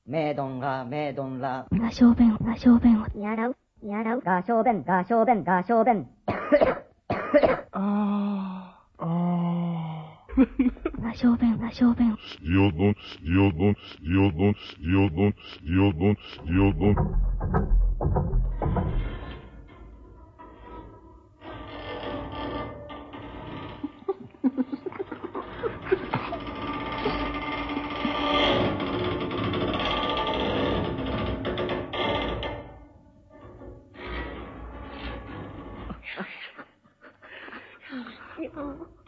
メドンラ、メドンラ。 ラ小便、ラ小便を。 やらう、やらう。 ガ小便、ガ小便、ガ小便。 ラ小便、ラ小便。 Stiodon, stiodon, stiodon, stiodon, stiodon, stiodon. Yeah.